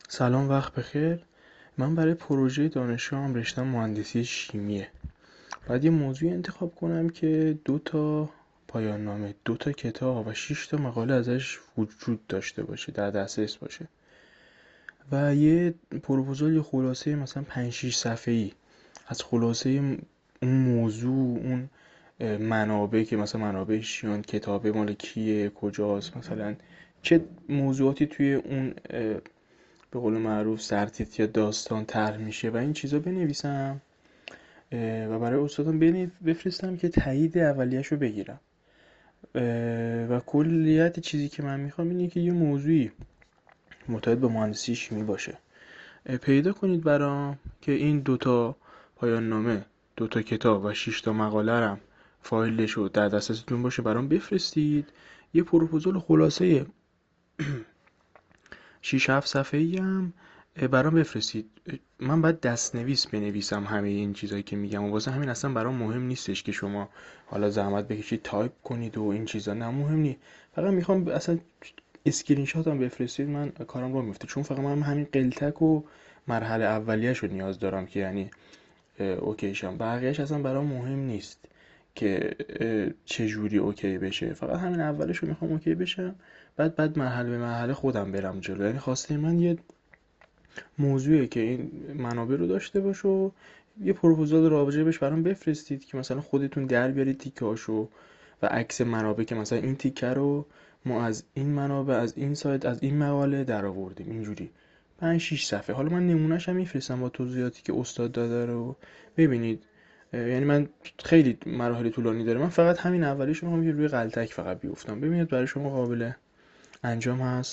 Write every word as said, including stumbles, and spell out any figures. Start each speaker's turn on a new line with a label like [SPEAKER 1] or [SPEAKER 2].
[SPEAKER 1] سلام، وقت بخیر. من برای پروژه دانشگاهم رشتم مهندسی شیمیه. باید یه موضوعی انتخاب کنم که دو تا پایان نامه، دو تا کتاب و شش تا مقاله ازش وجود داشته باشه، در دسترس باشه. و یه پروپوزال یا خلاصه مثلا پنج شش صفحه‌ای از خلاصه اون موضوع، اون منابع که مثلا منابع چیان، کتابه مال کیه، کجاست، مثلا چه موضوعاتی توی اون به قول معروف سرتیتر یا داستان طرح میشه و این چیزا بنویسم و برای استادم بفرستم که تایید اولیه‌شو بگیرم. و کلیت چیزی که من میخوام اینه که یه موضوعی مرتبط به مهندسی شیمی باشه. پیدا کنید برام که این دوتا پایان نامه، دوتا کتاب و شش تا مقاله رم فایلش رو در دسترستون باشه برام بفرستید. یه پروپوزال خلاصه شش هفت صفحه‌ای هم برام بفرستید. من باید دستنویس بنویسم همه این چیزایی که میگم و واسه همین اصلا برام مهم نیستش که شما حالا زحمت بکشید تایپ کنید و این چیزا، نه مهم نی. فقط میخوام اصلا اسکرین شات هم بفرستید، من کارم رو میفته، چون فقط من همین قلتک و مرحله اولیه‌اش رو نیاز دارم که یعنی اوکیشم. بقیه‌اش اصلا برام مهم نیست که چه جوری اوکی بشه، فقط همین اولش رو میخوام اوکی بشم. بعد بعد مرحله به مرحله خودم برم جلو. یعنی خواسته من یه موضوعی که این منابع رو داشته باشه و یه پروپوزال راجع بهش برام بفرستید که مثلا خودتون در بیارید تیکه‌هاشو و عکس منابع که مثلا این تیکه رو ما از این منابع، از این سایت، از این مقاله در آوردیم، اینجوری پنج شش صفحه. حالا من نمونهش هم میفرستم با توضیحاتی که استاد داده رو ببینید. یعنی من خیلی مراحل طولانی داره، من فقط همین اولیش رو میخوام که روی غلطک فقط بیفتم. ببینید برای شما قابل انجام هست.